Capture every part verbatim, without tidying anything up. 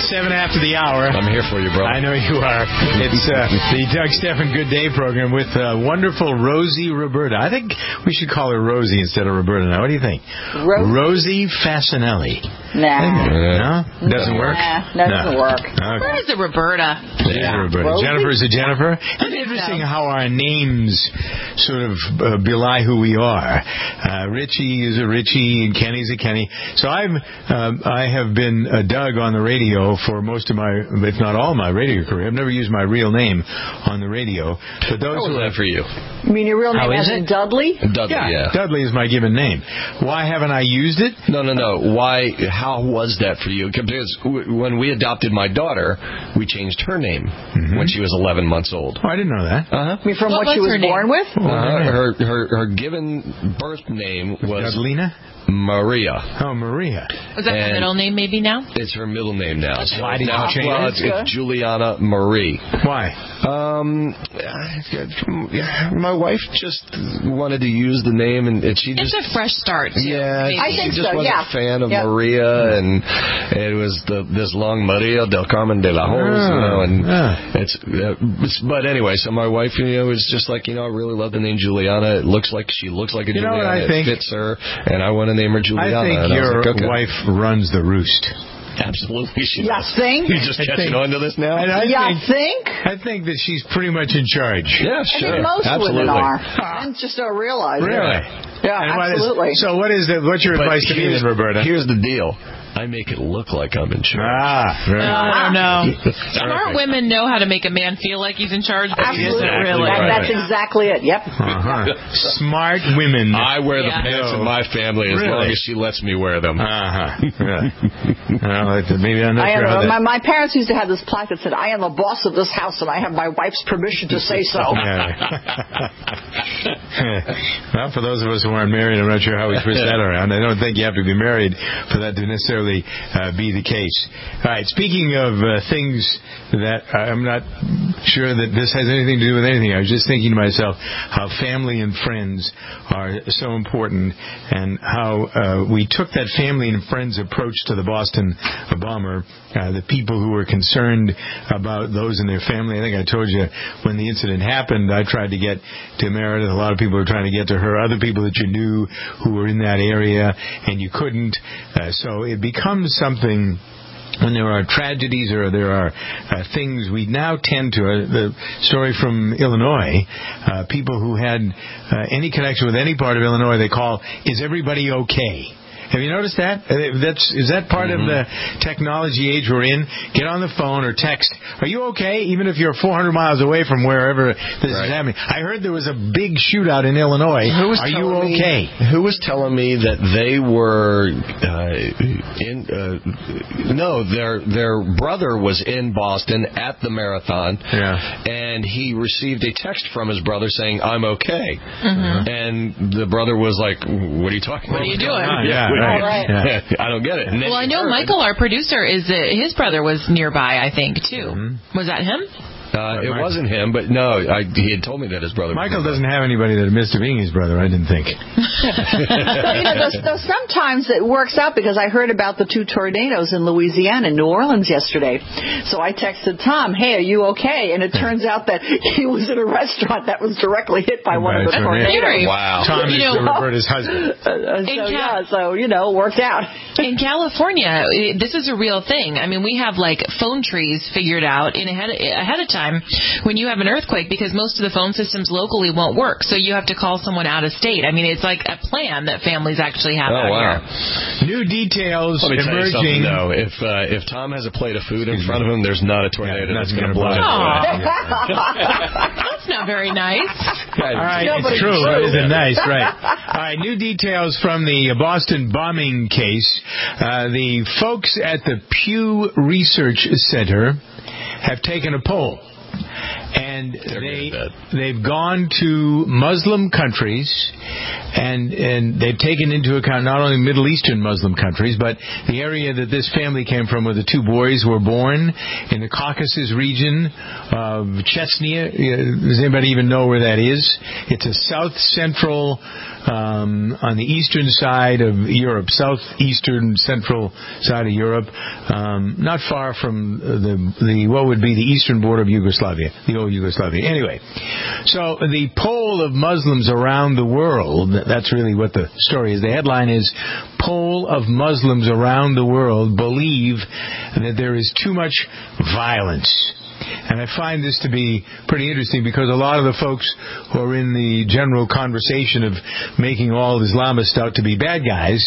seven after the hour. I'm here for you, bro. I know you are. It's uh, the Doug Stephan Good Day program with uh, wonderful Rosie Roberta. I think we should call her Rosie instead of Roberta now. What do you think? Rosie, Rosie Fasinelli. Nah. No? Doesn't nah. work? Nah, doesn't no. work. Okay. Where is it, Roberta? Yeah, Roberta. Rosie? Jennifer is a Jennifer. It's interesting how our names sort of uh, belie who we are. Uh, Richie is a Richie and Kenny's a Kenny. So I've uh, I have been uh, Doug on the radio for most of my, if not all my radio career. I've never used my real name on the radio. But those How was who that for you? You mean your real name How is as in it? Dudley? Dudley, yeah, yeah. Dudley is my given name. Why haven't I used it? No, no, no. Why? How was that for you? Because w- when we adopted my daughter, we changed her name mm-hmm. when she was eleven months old. Oh, I didn't know that. Uh-huh. I mean, from What what, she was was her name? born with? Uh-huh. Her, her her given birth name was Dudlina? Maria. Oh, Maria. Was that her And- middle name maybe now? It's her middle name now. So Why did now you change well, it? it's, it's Juliana Marie. Why? Um, my wife just wanted to use the name, and it, she It's just a fresh start, too. yeah, maybe. I she think just so, wasn't yeah. a fan of Yep. Maria, and it was the this long Maria del Carmen de la Hoz, Oh, you know, and yeah. it's, uh, it's. But anyway, so my wife, you know, was just like, you know, I really love the name Juliana. It looks like she looks like a You know what Juliana. I think? It fits her, and I want to name her Juliana. I think and I was your like, okay. wife runs the roost. Absolutely, she You does. think? You just I catching think- on to this now? And I You think, think? I think that she's pretty much in charge. Yeah, I sure. think most Absolutely. women are. Men just don't realize it. Really? Yeah, And what is- absolutely. so what is the, what's your But advice to me, here's- then, Roberta? Here's the deal. I make it look like I'm in charge. Ah, very No, good. I don't know. Perfect. Smart women know how to make a man feel like he's in charge, but he Absolutely. isn't really. That, right. that's exactly it. Yep. Uh-huh. Smart women. I wear the Yeah. pants No. in my family as Really? long as she lets me wear them. Uh-huh. Yeah. Well, I- maybe I'm not I am, sure how that... my, my parents used to have this plaque that said, "I am the boss of this house, and I have my wife's permission to say so." Yeah. Well, for those of us who aren't married, I'm not sure how we twist that around. I don't think you have to be married for that to necessarily uh, be the case. All right, speaking of uh, things that I'm not sure that this has anything to do with anything, I was just thinking to myself how family and friends are so important, and how uh, we took that family and friends approach to the Boston bomber, uh, the people who were concerned about those in their family. I think I told you when the incident happened, I tried to get to Meredith. A lot of people were trying to get to her, other people that you knew who were in that area, and you couldn't. Uh, so it becomes something when there are tragedies or there are uh, things, we now tend to, uh, the story from Illinois, uh, people who had uh, any connection with any part of Illinois, they call, "Is everybody okay?" Have you noticed that? Uh, That's is that part mm-hmm. of the technology age we're in? Get on the phone or text. Are you okay? Even if you're four hundred miles away from wherever this right. is happening. I heard there was a big shootout in Illinois. Who was Are you okay? Me, who was telling me that they were uh, in? Uh, no, their their brother was in Boston at the marathon, yeah. and he received a text from his brother saying, "I'm okay," Mm-hmm. and the brother was like, "What are you talking what about? What are you doing?" On? Yeah. Right. Right. Yeah. I don't get it. Well, I know Michael, our producer, is uh, his brother was nearby, I think, too. Mm-hmm. Was that him? Uh, it wasn't him, but no, I, he had told me that his brother. Michael doesn't have anybody that admits to being his brother, I didn't think. But, you know, though, though sometimes it works out, because I heard about the two tornadoes in Louisiana and New Orleans yesterday. So I texted Tom, "Hey, are you okay?" And it turns out that he was in a restaurant that was directly hit by one By of the a tornado. tornadoes. Wow. Tom You is know- Roberta's husband. Uh, uh, so, In Cal- yeah, so, you know, worked out. In California, it- this is a real thing. I mean, we have like phone trees figured out in ahead ahead of time when you have an earthquake, because most of the phone systems locally won't work. So you have to call someone out of state. I mean, it's like a plan that families actually have Oh, out wow. here. New details Let me tell you emerging. something, though. If uh, if Tom has a plate of food in front of him, there's not a tornado Yeah, that's nothing going to gonna blow it blow it. away. That's not very nice. All right, No, but it's it's true. true. It isn't nice, right? All right, new details from the Boston bombing case. Uh, the folks at the Pew Research Center have taken a poll. and they they've gone to Muslim countries, and and they've taken into account not only Middle Eastern Muslim countries, but the area that this family came from, where the two boys were born, in the Caucasus region of Chechnya. Does anybody even know where that is? It's a south central, um, on the eastern side of Europe, southeastern central side of Europe, um, not far from the the what would be the eastern border of Yugoslavia, the old Yugoslavia. Anyway, so the poll of Muslims around the world, that's really what the story is. The headline is, poll of Muslims around the world believe that there is too much violence. And I find this to be pretty interesting, because a lot of the folks who are in the general conversation of making all Islamists out to be bad guys,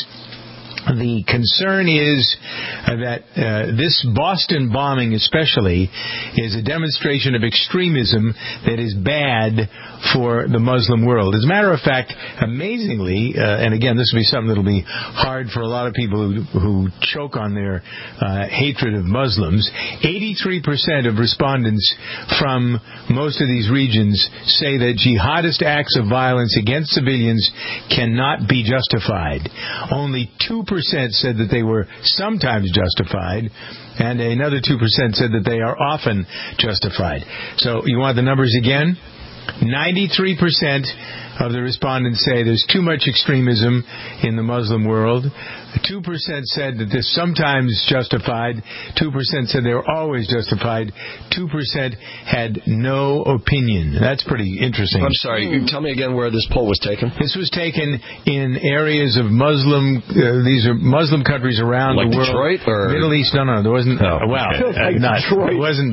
the concern is that uh, this Boston bombing especially is a demonstration of extremism that is bad for the Muslim world. As a matter of fact, amazingly, uh, and again, this will be something that will be hard for a lot of people who, who choke on their uh, hatred of Muslims, eighty-three percent of respondents from most of these regions say that jihadist acts of violence against civilians cannot be justified. Only two percent said that they were sometimes justified, and another two percent said that they are often justified. So you want the numbers again? ninety-three percent of the respondents say there's too much extremism in the Muslim world. two percent said that this sometimes justified. two percent said they were always justified. two percent had no opinion. That's pretty interesting. I'm sorry, you tell me again where this poll was taken. This was taken in areas of Muslim, uh, these are Muslim countries around like the world. Detroit or Middle East? No, no, there wasn't. Oh, well, okay. uh, not, it wasn't.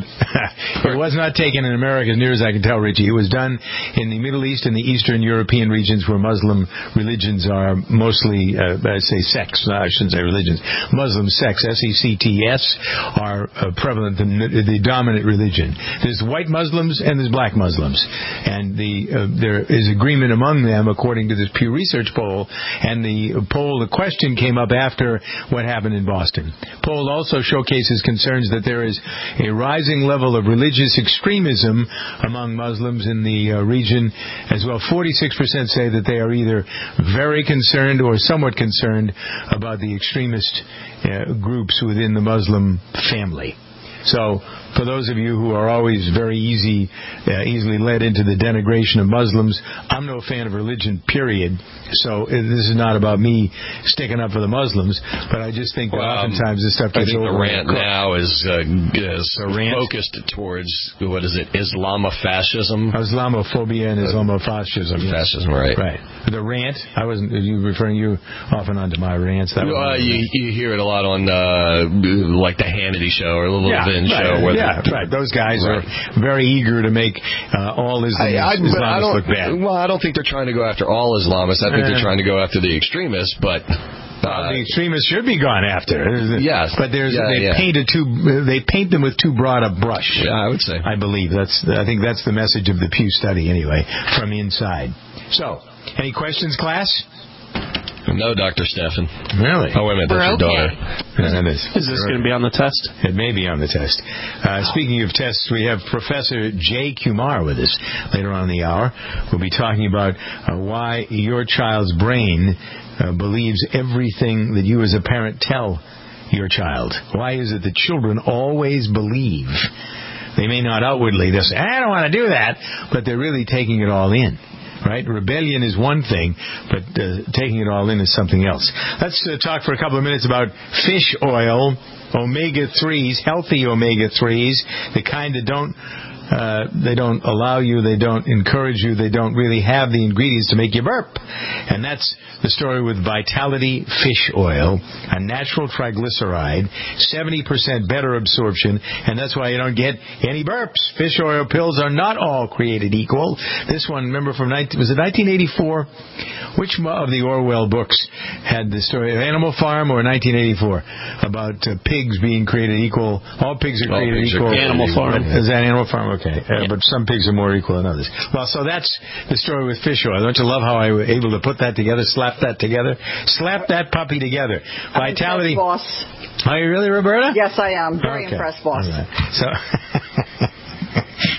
It was not taken in America, as near as I can tell, Richie. It was done in the Middle East and the Eastern European regions, where Muslim religions are mostly, uh, I say sects, no, I shouldn't say religions, Muslim sects, S E C T S, are uh, prevalent, the, the dominant religion. There's white Muslims and there's black Muslims. And the uh, there is agreement among them, according to this Pew Research poll, and the poll, the question came up after what happened in Boston. Poll also showcases concerns that there is a rising level of religious extremism among Muslims in the uh, region as well. forty-six percent say that they are either very concerned or somewhat concerned about the extremist uh, groups within the Muslim family. So, for those of you who are always very easy, uh, easily led into the denigration of Muslims, I'm no fan of religion, period. So, uh, this is not about me sticking up for the Muslims, but I just think that well, oftentimes this stuff gets I think over. The rant now is, uh, is rant? focused towards, what is it, Islamofascism? Islamophobia and Islamofascism. Yes. Fascism, right. Right. The rant, I wasn't, are you referring you off and on to my rants? That uh, you, you hear it a lot on, uh, like the Hannity show or the Little yeah. Vin show. Right, where yeah, the, right. Those guys right. are very eager to make uh, all Islamists, I, I, Islamists I look bad. Well, I don't think they're trying to go after all Islamists. I think uh, they're trying to go after the extremists, but... Uh, well, the extremists should be gone after. Yes. But there's, yeah, they, yeah. paint it too, they paint them with too broad a brush. Yeah, I would say. I believe. that's. I think that's the message of the Pew study, anyway, from inside. So, any questions, class? No, Doctor Stefan. Really? Oh, wait a minute. That's We're your okay. daughter. Yeah, that is. Is this going to be on the test? It may be on the test. Uh, speaking of tests, we have Professor Jay Kumar with us later on in the hour. We'll be talking about uh, why your child's brain uh, believes everything that you as a parent tell your child. Why is it that children always believe? They may not outwardly, they'll say, I don't want to do that, but they're really taking it all in. Right? Rebellion is one thing, but uh, taking it all in is something else. Let's uh, talk for a couple of minutes about fish oil, omega threes, healthy omega threes, the kind that don't uh, they don't allow you, they don't encourage you, they don't really have the ingredients to make you burp. And that's the story with Vitality Fish Oil, a natural triglyceride, seventy percent better absorption, and that's why you don't get any burps. Fish oil pills are not all created equal. This one, remember from nineteen, was it nineteen eighty-four? Which of the Orwell books had the story of Animal Farm or nineteen eighty-four about uh, pigs being created equal? All pigs are created pigs equal. Are Animal Farm. Is that Animal Farm? Okay. Uh, yeah. But some pigs are more equal than others. Well, so that's the story with fish oil. Don't you love how I was able to put that together, slap that together? Slap that puppy together. Vitality. I'm impressed, boss. Are you really, Roberta? Yes, I am. Very okay. impressed, boss. Right. So,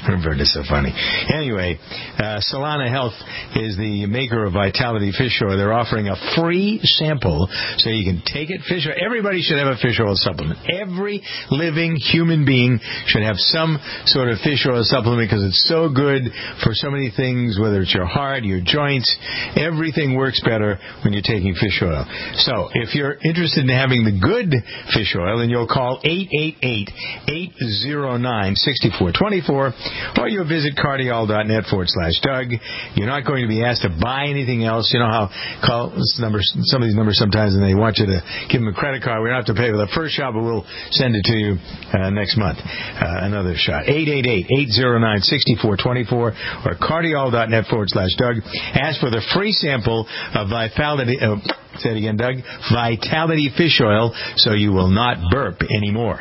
Vern is so funny. Anyway, uh, Solana Health is the maker of Vitality Fish Oil. They're offering a free sample so you can take it. Fish oil. Everybody should have a fish oil supplement. Every living human being should have some sort of fish oil supplement because it's so good for so many things, whether it's your heart, your joints. Everything works better when you're taking fish oil. So if you're interested in having the good fish oil, then you'll call eight eight eight, eight zero nine, six four two four or you'll visit cardiol.net forward slash Doug. You're not going to be asked to buy anything else. You know how call this number, some of these numbers sometimes, and they want you to give them a credit card. We don't have to pay for the first shot, but we'll send it to you uh, next month. Uh, another shot. eight eight eight, eight zero nine, six four two four or cardiol.net forward slash Doug. Ask for the free sample of Vitality. Uh, say it again, Doug. Vitality Fish Oil, so you will not burp anymore.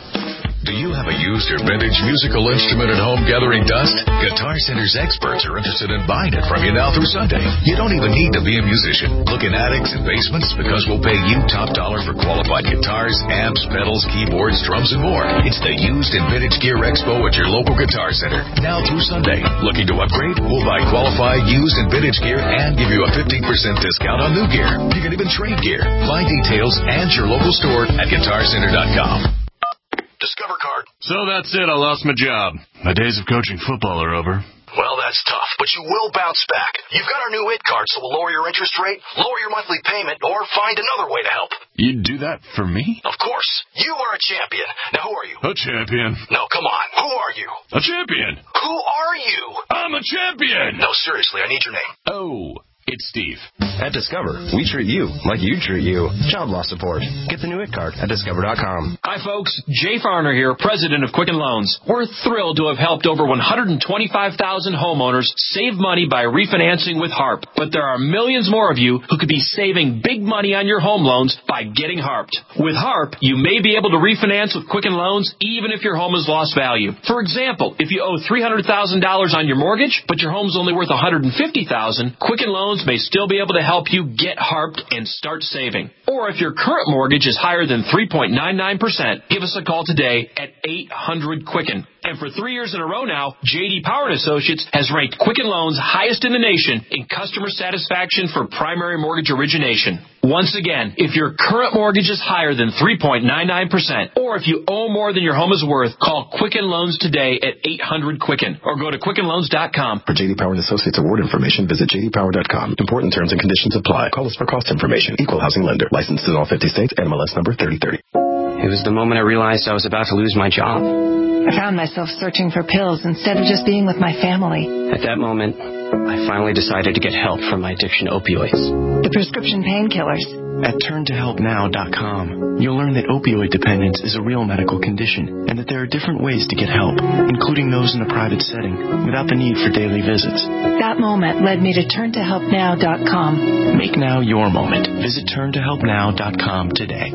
Do you have a used or vintage musical instrument at home gathering dust? Guitar Center's experts are interested in buying it from you now through Sunday. You don't even need to be a musician. Look in attics and basements because we'll pay you top dollar for qualified guitars, amps, pedals, keyboards, drums, and more. It's the Used and Vintage Gear Expo at your local Guitar Center. Now through Sunday. Looking to upgrade? We'll buy qualified used and vintage gear and give you a fifteen percent discount on new gear. You can even trade gear. Find details and your local store at guitar center dot com. Discover card. So that's it. I lost my job. My days of coaching football are over. Well, that's tough, but you will bounce back. You've got our new I T card, so we'll lower your interest rate, lower your monthly payment, or find another way to help. You'd do that for me? Of course. You are a champion. Now, who are you? A champion. No, come on. Who are you? A champion. Who are you? I'm a champion. No, seriously, I need your name. Oh. It's Steve. At Discover, we treat you like you treat you. Job loss support. Get the new I T card at discover dot com. Hi, folks. Jay Farner here, president of Quicken Loans. We're thrilled to have helped over one hundred twenty-five thousand homeowners save money by refinancing with HARP. But there are millions more of you who could be saving big money on your home loans by getting HARPed. With HARP, you may be able to refinance with Quicken Loans even if your home has lost value. For example, if you owe three hundred thousand dollars on your mortgage, but your home's only worth one hundred fifty thousand dollars, Quicken Loans may still be able to help you get HARPed and start saving. Or if your current mortgage is higher than three point nine nine percent, give us a call today at eight hundred Quicken. And for three years in a row now, J D Power and Associates has ranked Quicken Loans highest in the nation in customer satisfaction for primary mortgage origination. Once again, if your current mortgage is higher than three point nine nine percent, or if you owe more than your home is worth, call Quicken Loans today at eight hundred Quicken or go to quicken loans dot com. For J D Power and Associates award information, visit j d power dot com. Important terms and conditions apply. Call us for cost information. Equal housing lender. Licensed in all fifty states. N M L S number thirty thirty. It was the moment I realized I was about to lose my job. I found myself searching for pills instead of just being with my family. At that moment, I finally decided to get help from my addiction to opioids. The prescription painkillers. At turn to help now dot com, you'll learn that opioid dependence is a real medical condition and that there are different ways to get help, including those in a private setting, without the need for daily visits. That moment led me to turn to help now dot com. Make now your moment. Visit turn to help now dot com today.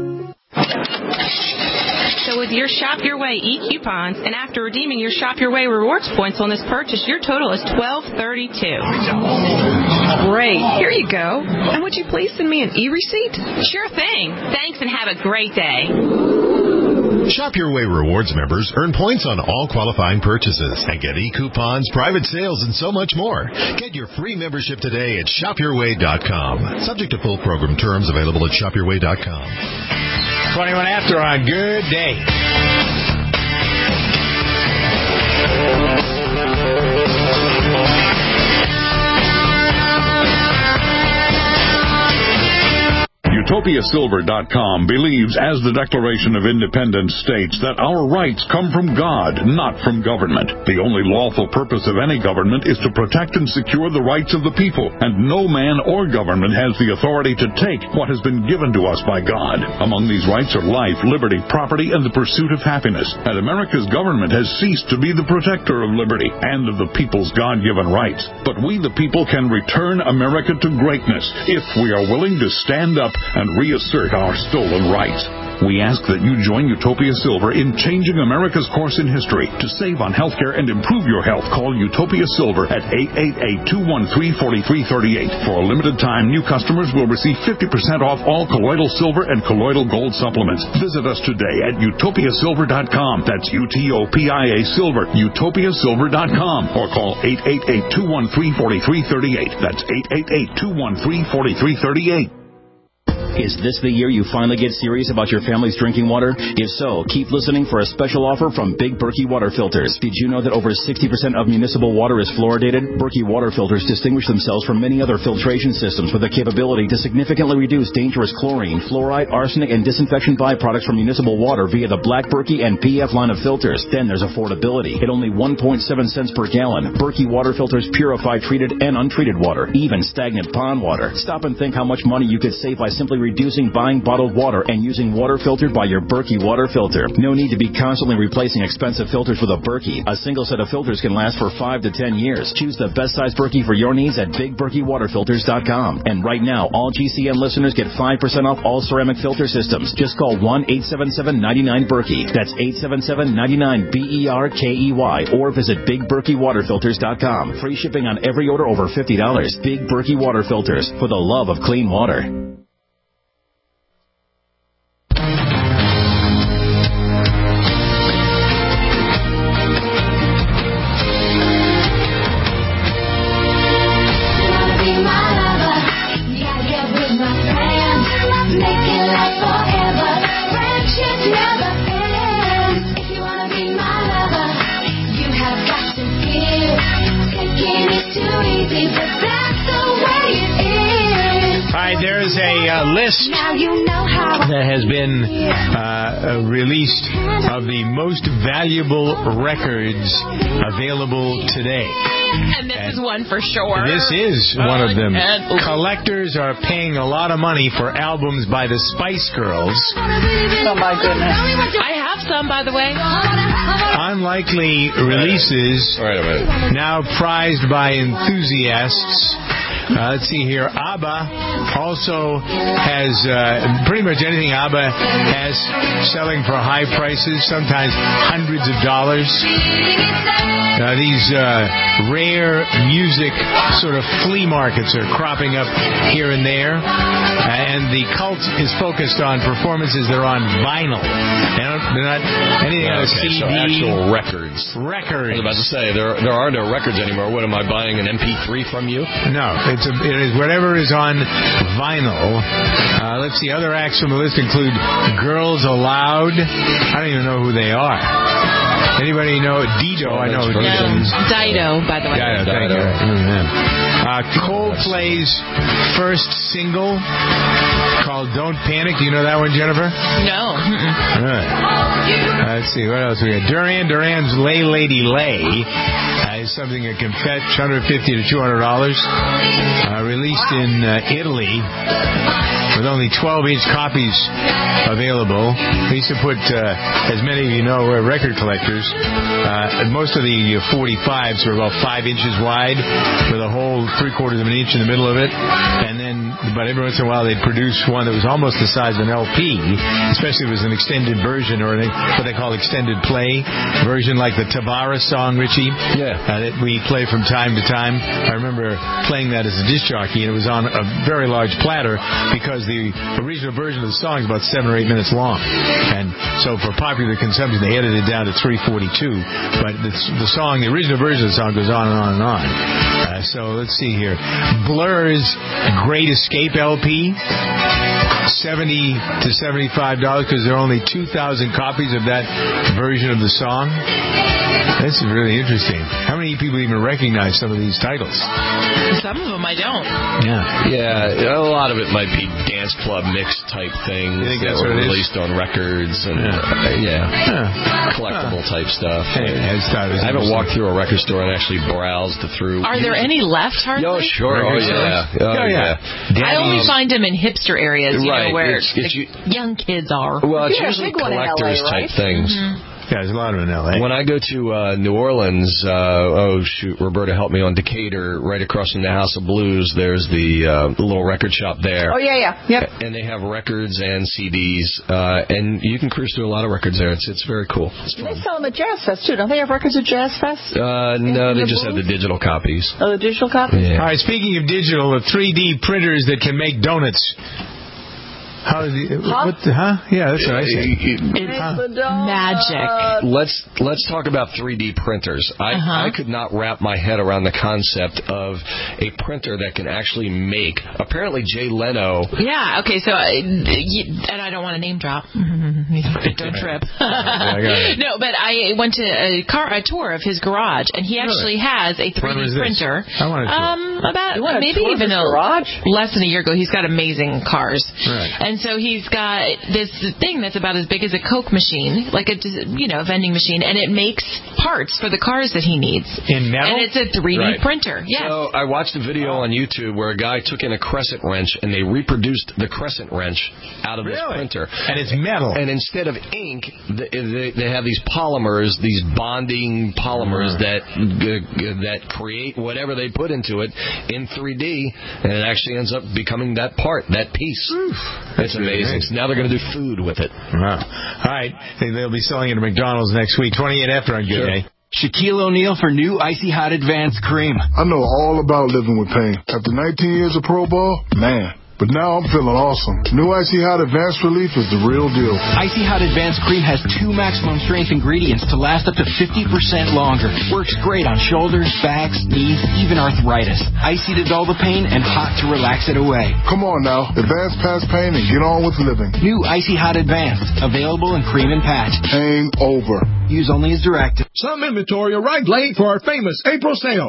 So with your Shop Your Way e-coupons, and after redeeming your Shop Your Way rewards points on this purchase, your total is twelve thirty-two. Great. Here you go. And would you please send me an e-receipt? Sure thing. Thanks and have a great day. Shop Your Way Rewards members earn points on all qualifying purchases and get e-coupons, private sales, and so much more. Get your free membership today at shop your way dot com. Subject to full program terms, available at shop your way dot com. twenty-one after on Good Day. Utopia Silver dot com believes, as the Declaration of Independence states, that our rights come from God, not from government. The only lawful purpose of any government is to protect and secure the rights of the people, and no man or government has the authority to take what has been given to us by God. Among these rights are life, liberty, property, and the pursuit of happiness. And America's government has ceased to be the protector of liberty and of the people's God-given rights. But we, the people, can return America to greatness if we are willing to stand up and reassert our stolen rights. We ask that you join Utopia Silver in changing America's course in history. To save on healthcare and improve your health, call Utopia Silver at eight eight eight, two one three, four three three eight. For a limited time, new customers will receive fifty percent off all colloidal silver and colloidal gold supplements. Visit us today at utopia silver dot com. That's U T O P I A Silver, utopia silver dot com. Or call eight eight eight, two one three, four three three eight. That's eight eight eight, two one three, four three three eight. Is this the year you finally get serious about your family's drinking water? If so, keep listening for a special offer from Big Berkey Water Filters. Did you know that over sixty percent of municipal water is fluoridated? Berkey Water Filters distinguish themselves from many other filtration systems with the capability to significantly reduce dangerous chlorine, fluoride, arsenic, and disinfection byproducts from municipal water via the Black Berkey and P F line of filters. Then there's affordability. At only one point seven cents per gallon, Berkey Water Filters purify treated and untreated water, even stagnant pond water. Stop and think how much money you could save by simply reducing buying bottled water and using water filtered by your Berkey water filter. No need to be constantly replacing expensive filters with a Berkey. A single set of filters can last for five to ten years. Choose the best size Berkey for your needs at big berkey water filters dot com. And right now, all G C N listeners get five percent off all ceramic filter systems. Just call one eight seven seven, nine nine, Berkey. That's eight seven seven, nine nine, B E R K E Y. Or visit big berkey water filters dot com. Free shipping on every order over fifty dollars. Big Berkey Water Filters, for the love of clean water. There's a uh, list that has been uh, released of the most valuable records available today. And this and is one for sure. This is oh, one of them. And, Collectors are paying a lot of money for albums by the Spice Girls. Oh, my goodness. I have some, by the way. Unlikely releases, Wait a minute. now prized by enthusiasts. Uh, let's see here. ABBA also has uh, pretty much anything ABBA has selling for high prices, sometimes hundreds of dollars. Uh, these uh, rare music sort of flea markets are cropping up here and there. And the cult is focused on performances that are on vinyl. They don't, they're not anything on a okay, C D. So actual records. Records. I was about to say, there, there are no records anymore. What, am I buying an M P three from you? No, it's a, it is whatever is on vinyl. Uh, let's see, other acts from the list include Girls Aloud. I don't even know who they are. Anybody know Dido? I know who Dido is. Dido, by the way. Dido, thank you. Uh, Coldplay's first single called Don't Panic. Do you know that one, Jennifer? No. All right. Uh, let's see, what else we got? Duran Duran's Lay Lady Lay uh, is something that can fetch one hundred fifty to two hundred dollars. Uh, released in uh, Italy with only twelve inch copies available. They used to put, uh, as many of you know, uh, record collectors, uh, most of the forty-fives were about five inches wide with a whole three quarters of an inch in the middle of it. And then, but every once in a while they'd produce one that was almost the size of an L P, especially if it was an extended version or an, what they call extended play version, like the Tavares song, Richie, yeah. uh, that we play from time to time. I remember playing that as a disc jockey, and it was on a very large platter because the original version of the song is about seven or eight minutes long. And so for popular consumption, they edited it down to three forty-two. But the, the song, the original version of the song goes on and on and on. Uh, so let's see here. Blur's Great Escape L P, seventy to seventy-five dollars because there are only two thousand copies of that version of the song. This is really interesting. How many people even recognize some of these titles? Some of them I don't. Yeah. Yeah, a lot of it might be dance club mix type things that were released on records and yeah, uh, yeah. yeah. collectible huh. type stuff. Hey, I, I haven't walked through a record store and actually browsed through. Are there any left, hardly? Oh, sure. Oh, yeah. Oh, oh, yeah. yeah. I only find them in hipster areas, you right. know, where it's, it's, the young kids are. Well, it's yeah, usually collectors L A, right? type things. Mm-hmm. Yeah, there's a lot of them in L A. When I go to uh, New Orleans, uh, oh, shoot, Roberta helped me on Decatur, right across from the House of Blues, there's the, uh, the little record shop there. Oh, yeah, yeah. Yep. And they have records and C Ds, uh, and you can cruise through a lot of records there. It's it's very cool. It's they sell them at Jazz Fest, too. Don't they have records at Jazz Fest? Uh, no, they just have the digital copies. Oh, the digital copies? Yeah. All right, speaking of digital, the three D printers that can make donuts. How is the, huh? What the, huh? Yeah, that's what I say. It's magic. Let's let's talk about three D printers. I, Uh-huh. I could not wrap my head around the concept of a printer that can actually make. Apparently, Jay Leno. Yeah. Okay. So, uh, y- and I don't want to name drop. Don't trip. No, but I went to a car a tour of his garage, and he actually has a three D printer. I want to. Um, about want a maybe tour of even his a garage? less than a year ago. He's got amazing cars. Right. And so he's got this thing that's about as big as a Coke machine, like a you know vending machine, and it makes parts for the cars that he needs. In metal? And it's a three D Right. printer. Yes. So I watched a video on YouTube where a guy took in a crescent wrench and they reproduced the crescent wrench out of Really? this printer. And it's metal. And instead of ink, they, they, they have these polymers, these bonding polymers that uh, that create whatever they put into it in three D, and it actually ends up becoming that part, that piece. It's amazing. So now they're going to do food with it. Wow. All right. They'll be selling it at McDonald's next week. twenty-eight after on Good Sure. Day. Shaquille O'Neal for new Icy Hot Advanced Cream. I know all about living with pain. After nineteen years of pro ball, man. But now I'm feeling awesome. New Icy Hot Advanced Relief is the real deal. Icy Hot Advanced Cream has two maximum strength ingredients to last up to fifty percent longer. Works great on shoulders, backs, knees, even arthritis. Icy to dull the pain and hot to relax it away. Come on now. Advance past pain and get on with living. New Icy Hot Advanced. Available in cream and patch. Pain over. Use only as directed. Some inventory arrived late for our famous April sale.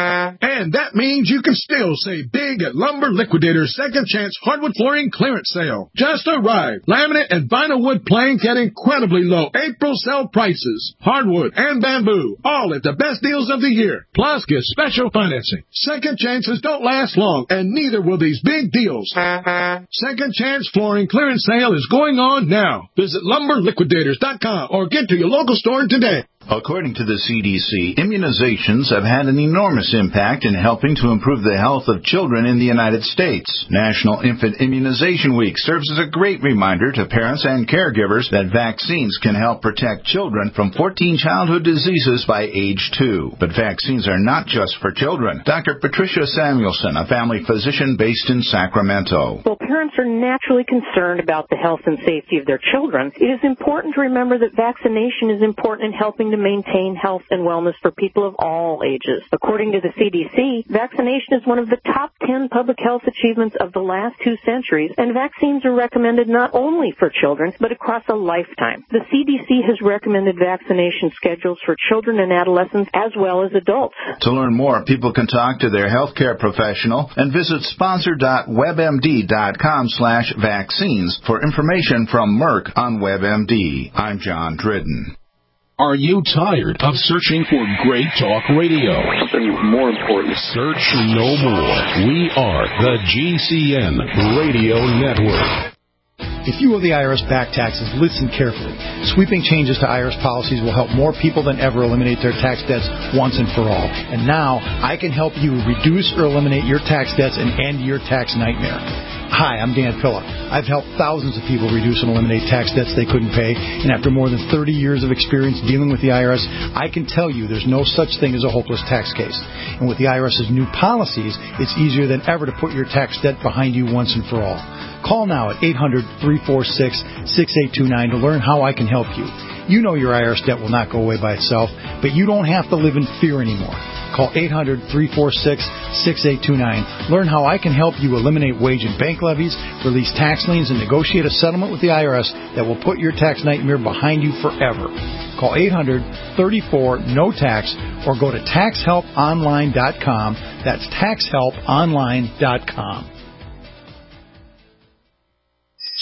And that means you can still save big at Lumber Liquidator's second chance hardwood flooring clearance sale. Just arrived. Laminate and vinyl wood plank at incredibly low April sale prices. Hardwood and bamboo, all at the best deals of the year. Plus, get special financing. Second chances don't last long, and neither will these big deals. Second chance flooring clearance sale is going on now. Visit lumber liquidators dot com or get to your local store today. According to the C D C, immunizations have had an enormous impact in helping to improve the health of children in the United States. National Infant Immunization Week serves as a great reminder to parents and caregivers that vaccines can help protect children from fourteen childhood diseases by age two. But vaccines are not just for children. Doctor Patricia Samuelson, a family physician based in Sacramento. While parents are naturally concerned about the health and safety of their children, it is important to remember that vaccination is important in helping to maintain health and wellness for people of all ages. According to the C D C, vaccination is one of the top ten public health achievements of the last two centuries, and vaccines are recommended not only for children, but across a lifetime. The C D C has recommended vaccination schedules for children and adolescents as well as adults. To learn more, people can talk to their healthcare professional and visit sponsor dot webmd dot com slash vaccines for information from Merck on WebMD. I'm John Dridden. Are you tired of searching for great talk radio? Something more important. Search no more. We are the G C N Radio Network. If you owe the I R S back taxes, listen carefully. Sweeping changes to I R S policies will help more people than ever eliminate their tax debts once and for all. And now, I can help you reduce or eliminate your tax debts and end your tax nightmare. Hi, I'm Dan Pilla. I've helped thousands of people reduce and eliminate tax debts they couldn't pay, and after more than thirty years of experience dealing with the I R S, I can tell you there's no such thing as a hopeless tax case. And with the I R S's new policies, it's easier than ever to put your tax debt behind you once and for all. Call now at eight hundred, three four six, six eight two nine to learn how I can help you. You know your I R S debt will not go away by itself, but you don't have to live in fear anymore. Call eight hundred, three four six, six eight two nine. Learn how I can help you eliminate wage and bank levies, release tax liens, and negotiate a settlement with the I R S that will put your tax nightmare behind you forever. Call eight hundred, three four, N O tax or go to tax help online dot com. That's tax help online dot com.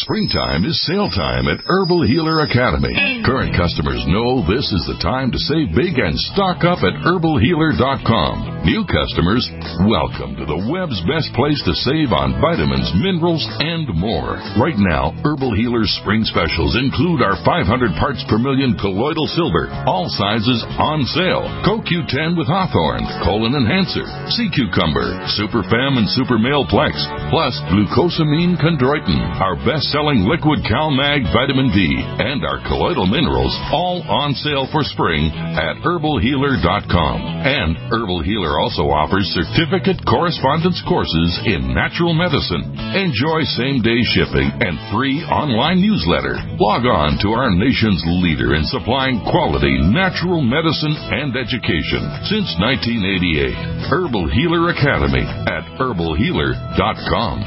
Springtime is sale time at Herbal Healer Academy. Current customers know this is the time to save big and stock up at herbal healer dot com. New customers, welcome to the web's best place to save on vitamins, minerals, and more. Right now, Herbal Healer's spring specials include our five hundred parts per million colloidal silver, all sizes on sale. Co Q ten with Hawthorne, Colon Enhancer, Sea Cucumber, Super Fem and Super Male Plex, plus glucosamine chondroitin, our best-selling liquid CalMag vitamin D, and our colloidal minerals, all on sale for spring at herbal healer dot com. And Herbal Healer also offers certificate correspondence courses in natural medicine. Enjoy same-day shipping and free online newsletter. Log on to our nation's leader in supplying quality natural medicine and education since nineteen eighty-eight. Herbal Healer Academy at herbal healer dot com.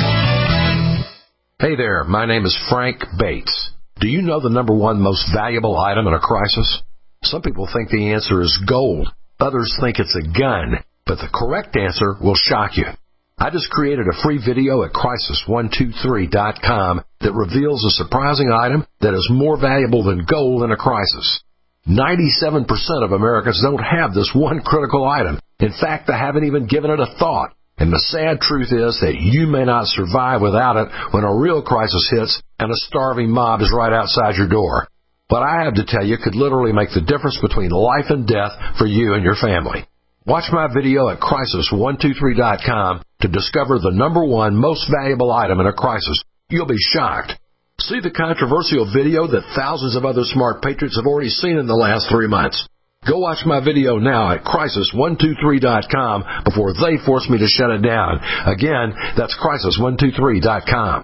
Hey there, my name is Frank Bates. Do you know the number one most valuable item in a crisis? Some people think the answer is gold. Others think it's a gun. But the correct answer will shock you. I just created a free video at crisis one two three dot com that reveals a surprising item that is more valuable than gold in a crisis. ninety-seven percent of Americans don't have this one critical item. In fact, they haven't even given it a thought. And the sad truth is that you may not survive without it when a real crisis hits and a starving mob is right outside your door. What I have to tell you could literally make the difference between life and death for you and your family. Watch my video at crisis one two three dot com to discover the number one most valuable item in a crisis. You'll be shocked. See the controversial video that thousands of other smart patriots have already seen in the last three months. Go watch my video now at crisis one two three dot com before they force me to shut it down. Again, that's crisis one two three dot com.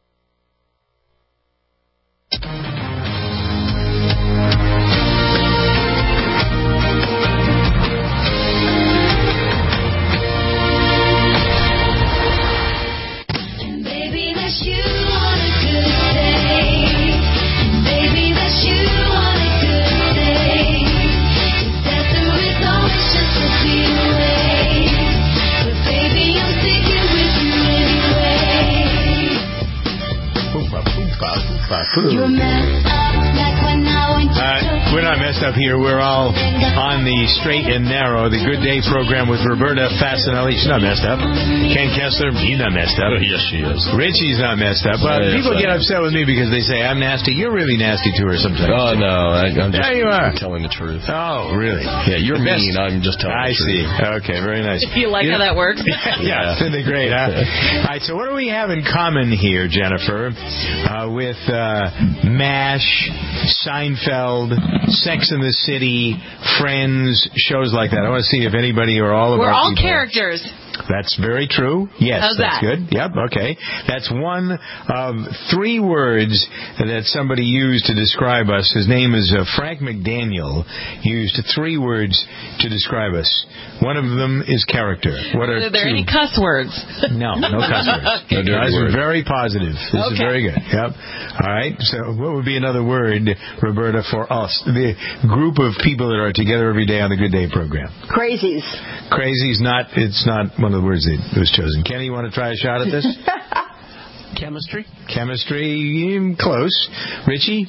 Uh, we're not messed up here. We're all on the straight and narrow, the Good Day program with Roberta Fasanelli. She's not messed up. Ken Kessler, he's not messed up. Yes, she is. Richie's not messed up. But Yeah, people yes, get upset with me because they say I'm nasty. You're really nasty to her sometimes. Oh, no. I, I'm just Yeah, you are. telling the truth. Oh, really? Yeah, you're The best- mean. I'm just telling I the truth. see. Okay, very nice. If you like You how know- that works. yeah, isn't it great, huh? All right, so what do we have in common here, Jennifer, uh, with uh, MASH, Seinfeld, Sex and the City, Friends, shows like that? I want to see if anybody or all of We're our all people- characters. That's very true. Yes, How's that's that? good. Yep, okay. That's one of three words that somebody used to describe us. His name is uh, Frank McDaniel. He used three words to describe us. One of them is character. What are Are there two? any cuss words? No, no cuss words. No dirty No, this is words. very positive. This is Okay. very good. Yep. All right. So what would be another word, Roberta, for us? The group of people that are together every day on the Good Day program. Crazies. Crazy is not, it's not one of the words that was chosen. Kenny, you want to try a shot at this? Chemistry? Chemistry, mm, close. Richie?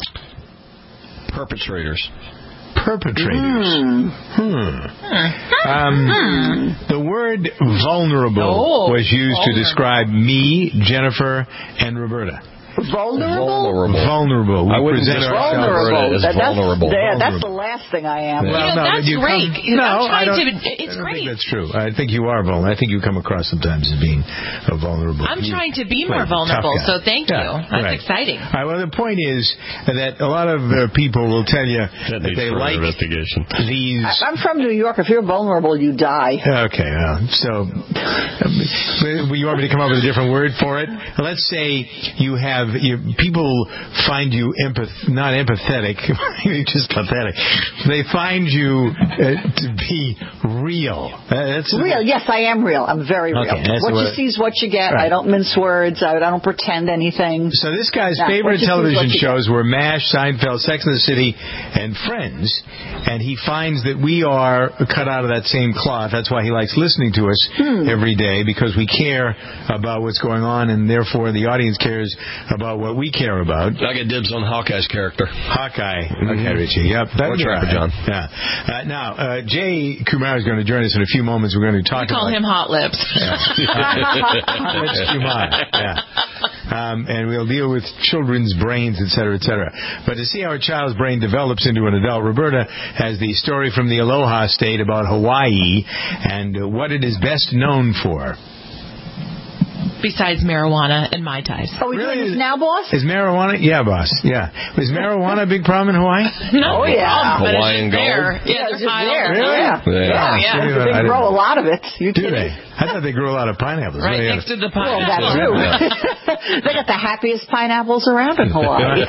Perpetrators. Perpetrators. Mm. Hmm. Um, the word vulnerable Oh, was used to vulnerable. describe me, Jennifer, and Roberta. Vulnerable? Vulnerable. We I wouldn't present describe ourselves- Vulnerable. as That- that's, vulnerable. yeah, that's Vulnerable. the last thing I am. Well, You know, no, that's you great. Come, no, I'm I trying don't, to. It's I don't great. think that's true. I think you are vulnerable. I think you come across sometimes as being uh, vulnerable. I'm You- trying to be more Right, vulnerable, tough guy. so thank Yeah, you. That's right. exciting. All right, well, the point is that a lot of uh, people will tell you that they like investigation. these. I- I'm from New York. If you're vulnerable, you die. Okay, well, so um, you want me to come up with a different word for it? Let's say you have have you, people find you empath, not empathetic, just pathetic. They find you uh, to be real. Uh, that's real. Yes, I am real. I'm very real. Okay, what you see is what you get. Right. I don't mince words. I, I don't pretend anything. So this guy's no, favorite television shows get. were MASH, Seinfeld, Sex and the City, and Friends. And he finds that we are cut out of that same cloth. That's why he likes listening to us hmm. every day, because we care about what's going on, and therefore the audience cares about what we care about. I get dibs on Hawkeye's character. Hawkeye. Okay, Richie. Yep. What's right, John? Yeah. Uh, now, uh, Jay Kumar is going to join us in a few moments. We're going to talk we call about... him Hot Lips. Yeah. Hot Lips Kumar. Yeah. Um, and we'll deal with children's brains, et cetera, et cetera. But to see how a child's brain develops into an adult, Roberta has the story from the Aloha State about Hawaii and uh, what it is best known for. Besides marijuana and Mai Tais. Oh, we really? doing this now, boss? Is marijuana? Yeah, boss. Yeah. Is marijuana a big problem in Hawaii? No, oh, yeah. Problem, Hawaiian gold? There. Yeah, it's just there. Really? Yeah. Yeah. yeah. yeah. yeah. They grow a lot of it. You Do they? I thought they grew a lot of pineapples. Right really next to the pineapple. Well, that too. They got the happiest pineapples around in Hawaii.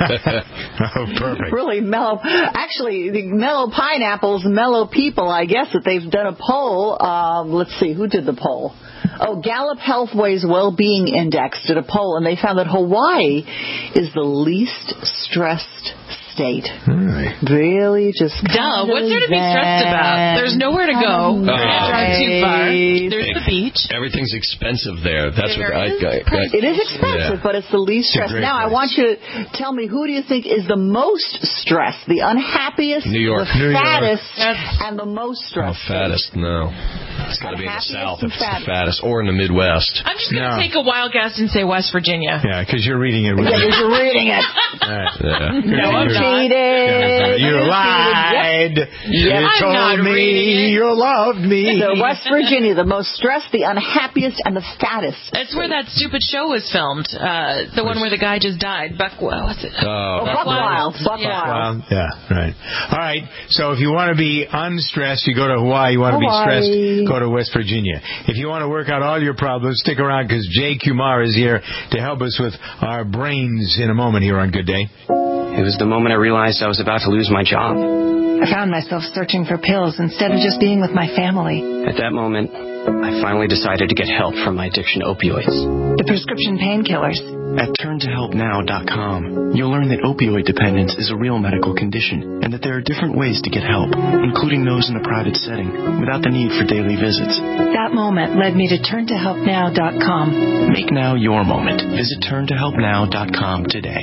Oh, perfect. Really mellow. Actually, the mellow pineapples, mellow people, I guess that they've done a poll. Um, let's see, who did the poll? Oh, Gallup Healthways Well-Being Index did a poll, and they found that Hawaii is the least stressed state. Right. Really? Just Duh. What's there to be stressed about? There's nowhere to go. Uh, drive too far. There's the beach. Everything's expensive there. That's there what I, I, I, It is expensive, yeah. but it's the least stressed. Now, place. I want you to tell me, who do you think is the most stressed? The unhappiest, New York. the New fattest, York. and the most stressed? Oh, fattest, no. It's got to be in the South if it's the fattest, or in the Midwest. I'm just going to no. take a wild guess and say West Virginia. Yeah, because you're reading it. Yeah, because you're reading it. Right. Yeah. No, I'm cheated. You lied. Yep. You Yep. told me you loved me. So West Virginia, the most stressed, the unhappiest, and the fattest. That's where that stupid show was filmed. Uh, the one where the guy just died. Buck, what's it? Oh, oh Buck Wild. Buck yeah. Wild. Yeah, right. All right. So if you want to be unstressed, you go to Hawaii. You want to Hawaii. be stressed, go to West Virginia. If you want to work out all your problems, stick around because Jay Kumar is here to help us with our brains in a moment here on Good Day. It was the moment I realized I was about to lose my job. I found myself searching for pills instead of just being with my family. At that moment, I finally decided to get help from my addiction to opioids. The prescription painkillers. At turn to help now dot com, you'll learn that opioid dependence is a real medical condition and that there are different ways to get help, including those in a private setting, without the need for daily visits. That moment led me to turn to help now dot com. Make now your moment. Visit turn to help now dot com today.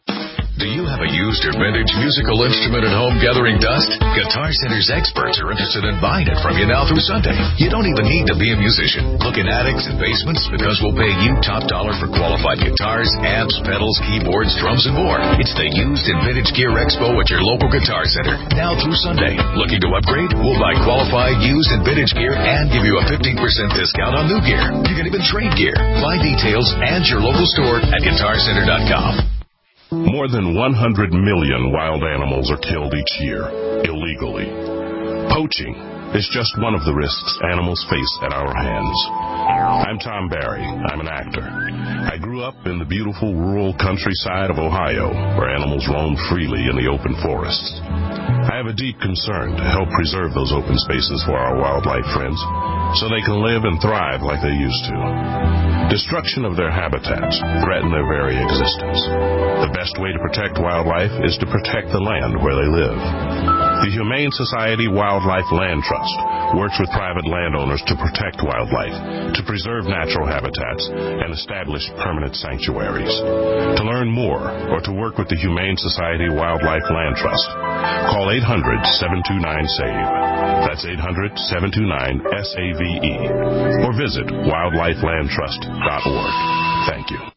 Do you have a used or vintage musical instrument at home gathering dust? Guitar Center's experts are interested in buying it from you now through Sunday. You don't even need to be a musician. Look in attics and basements because we'll pay you top dollar for qualified guitars, amps, pedals, keyboards, drums, and more. It's the Used and Vintage Gear Expo at your local Guitar Center now through Sunday. Looking to upgrade? We'll buy qualified used and vintage gear and give you a fifteen percent discount on new gear. You can even trade gear. Find details and your local store at guitar center dot com. More than one hundred million wild animals are killed each year, illegally. Poaching is just one of the risks animals face at our hands. I'm Tom Barry. I'm an actor. I grew up in the beautiful rural countryside of Ohio, where animals roam freely in the open forests. I have a deep concern to help preserve those open spaces for our wildlife friends, so they can live and thrive like they used to. Destruction of their habitats threaten their very existence. The best way to protect wildlife is to protect the land where they live. The Humane Society Wildlife Land Trust works with private landowners to protect wildlife, to preserve natural habitats, and establish permanent sanctuaries. To learn more or to work with the Humane Society Wildlife Land Trust, call eight hundred, seven two nine, SAVE. That's eight hundred, seven two nine, S A V E. Or visit wildlife land trust dot org. Thank you.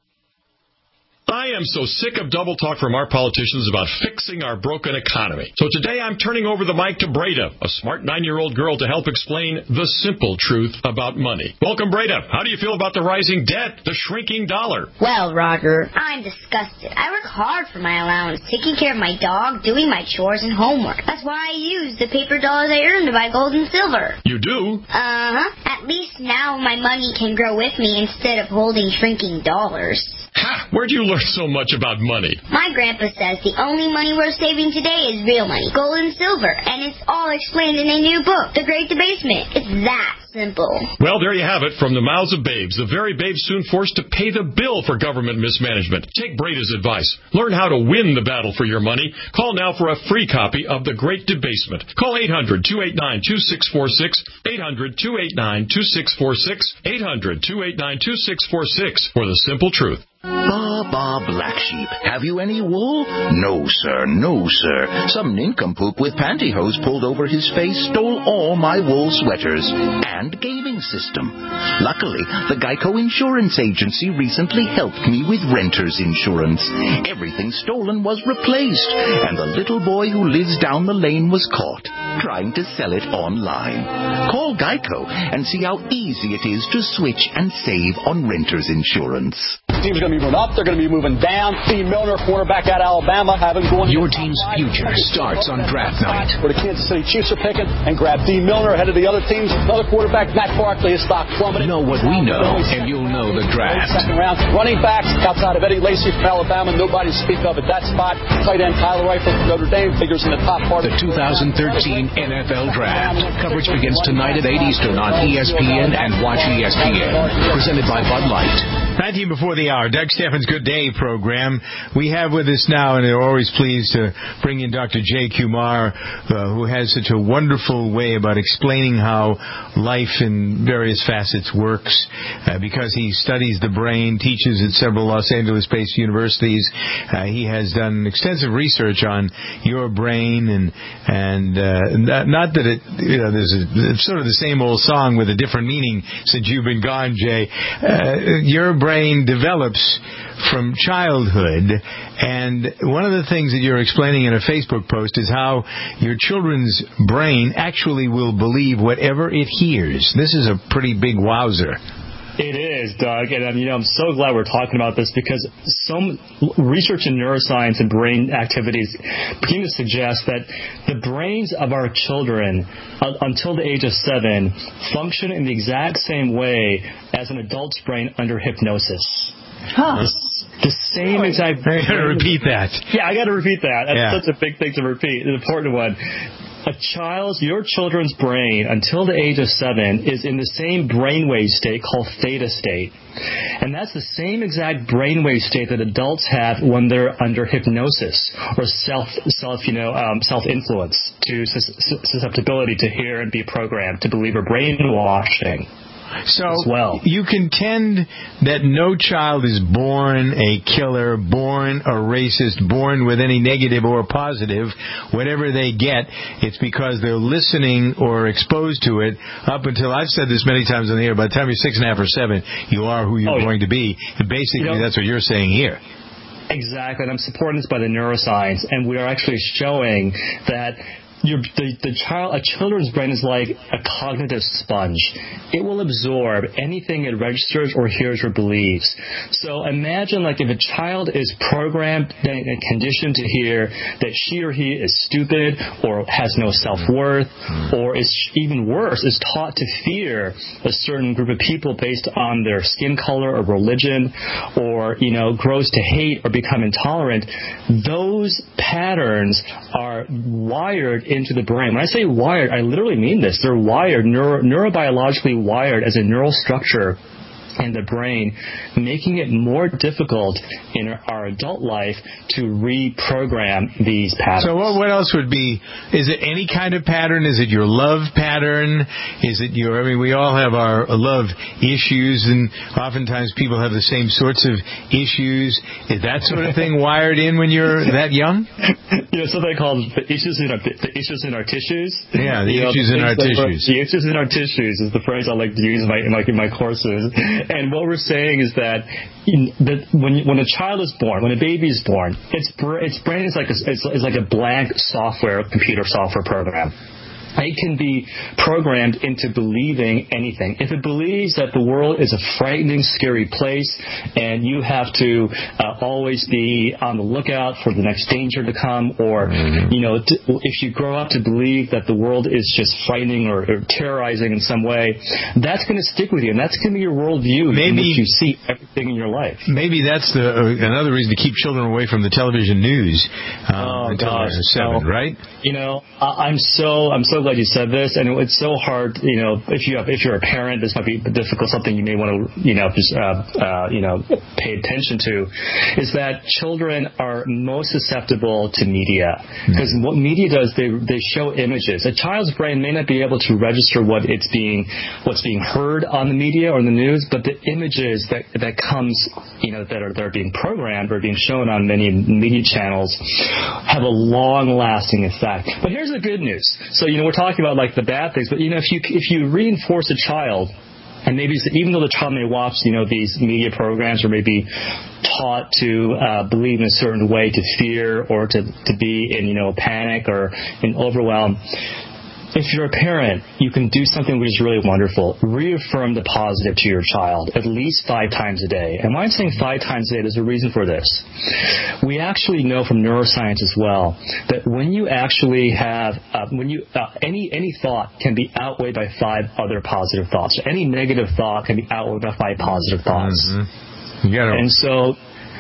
I am so sick of double talk from our politicians about fixing our broken economy. So today I'm turning over the mic to Breda, a smart nine-year-old girl, to help explain the simple truth about money. Welcome, Breda. How do you feel about the rising debt, the shrinking dollar? Well, Roger, I'm disgusted. I work hard for my allowance, taking care of my dog, doing my chores and homework. That's why I use the paper dollars I earn to buy gold and silver. You do? Uh-huh. At least now my money can grow with me instead of holding shrinking dollars. Ha! Where'd you learn so much about money? My grandpa says the only money worth saving today is real money, gold and silver, and it's all explained in a new book, The Great Debasement. It's that simple. Well, there you have it from the mouths of babes. The very babes soon forced to pay the bill for government mismanagement. Take Breda's advice. Learn how to win the battle for your money. Call now for a free copy of The Great Debasement. Call eight hundred, two eight nine, two six four six, eight hundred, two eight nine, two six four six, eight hundred, two eight nine, two six four six for the simple truth. Bah, bah, black sheep. Have you any wool? No, sir, no, sir. Some nincompoop with pantyhose pulled over his face stole all my wool sweaters and gaming system. Luckily, the Geico Insurance Agency recently helped me with renter's insurance. Everything stolen was replaced, and the little boy who lives down the lane was caught trying to sell it online. Call Geico and see how easy it is to switch and save on renter's insurance. Team's going to be moving up. They're going to be moving down. Steve Milner, quarterback out of Alabama, having going. Your team's future starts on draft night. Where the Kansas City Chiefs are picking and grab Steve Milner ahead of the other teams. Another quarterback, Matt Barkley, his stock plummeted. Know what we know, and you'll know the draft. Second round. Running backs outside of Eddie Lacy from Alabama. Nobody to speak of at that spot. Tight end Kyler Eifert from Notre Dame figures in the top part. The two thousand thirteen N F L Draft. Coverage begins tonight at eight Eastern on E S P N and Watch E S P N. Presented by Bud Light. nineteen before the hour. Doug Steffens' Good Day program. We have with us now, and we're always pleased to bring in Doctor Jay Kumar, uh, who has such a wonderful way about explaining how life in various facets works, uh, because he studies the brain, teaches at several Los Angeles-based universities. Uh, he has done extensive research on your brain, and and uh, not that it, you know, there's a, it's sort of the same old song with a different meaning since you've been gone, Jay. Uh, your brain develops from childhood, and one of the things that you're explaining in a Facebook post is how your children's brain actually will believe whatever it hears. This is a pretty big wowzer. It is, Doug, and um, you know, I'm so glad we're talking about this because some research in neuroscience and brain activities begin to suggest that the brains of our children uh, until the age of seven function in the exact same way as an adult's brain under hypnosis. Huh. The, the same exact. I got to repeat that. Yeah, I got to repeat that. That's yeah. such a big thing to repeat. An important one. A child's, your children's brain, until the age of seven, is in the same brainwave state called theta state. And that's the same exact brainwave state that adults have when they're under hypnosis or self, self, you know, um, self-influence to sus- susceptibility to hear and be programmed to believe or brainwashing. So well. You contend that no child is born a killer, born a racist, born with any negative or positive. Whatever they get, it's because they're listening or exposed to it up until, I've said this many times on the air, by the time you're six and a half or seven, you are who you're oh, going to be. And basically, you know, that's what you're saying here. Exactly, and I'm supporting this by the neuroscience, and we are actually showing that Your, the, the child, a children's brain is like a cognitive sponge. It will absorb anything it registers or hears or believes. So imagine like if a child is programmed and conditioned to hear that she or he is stupid or has no self-worth, or is even worse, is taught to fear a certain group of people based on their skin color or religion, or, you know, grows to hate or become intolerant, those patterns are wired into the brain. When I say wired, I literally mean this. They're wired, neuro, neurobiologically wired as a neural structure in the brain, making it more difficult in our adult life to reprogram these patterns. So what, what else would be, is it any kind of pattern? Is it your love pattern? Is it your, I mean, we all have our love issues, and oftentimes people have the same sorts of issues. Is that sort of thing wired in when you're that young? You know, something called the issues in our, the issues in our tissues. Yeah, the you issues know, the in our tissues. The issues in our tissues is the phrase I like to use in my, in my, in my courses. And what we're saying is that, in, that when when a child is born, when a baby is born, its its brain is like a, it's, it's like a blank software, computer software program. it can be programmed into believing anything. If it believes that the world is a frightening, scary place, and you have to uh, always be on the lookout for the next danger to come, or you know, t- if you grow up to believe that the world is just frightening or, or terrorizing in some way, that's going to stick with you, and that's going to be your worldview. Maybe in which you see everything in your life. Maybe that's the uh, another reason to keep children away from the television news. Uh, oh until gosh, seven, so, right? You know, I, I'm so I'm so glad you said this, and it's so hard. You know, if you have if you're a parent, this might be difficult. Something you may want to you know just uh, uh, you know pay attention to is that children are most susceptible to media, because mm-hmm. what media does, they they show images. A child's brain may not be able to register what it's being what's being heard on the media or in the news, but the images that that comes you know that are that are being programmed or being shown on many media channels have a long-lasting effect. But here's the good news. So you know we're talking about like the bad things, but you know if you if you reinforce a child, and maybe even though the child may watch, you know, these media programs or may be taught to uh, believe in a certain way, to fear or to, to be in, you know, panic or in overwhelm, if you're a parent, you can do something which is really wonderful. Reaffirm the positive to your child at least five times a day. And when I'm saying five times a day, there's a reason for this. We actually know from neuroscience as well that when you actually have, uh, when you, uh, any any thought can be outweighed by five other positive thoughts. So any negative thought can be outweighed by five positive thoughts. Mm-hmm. You gotta, and so,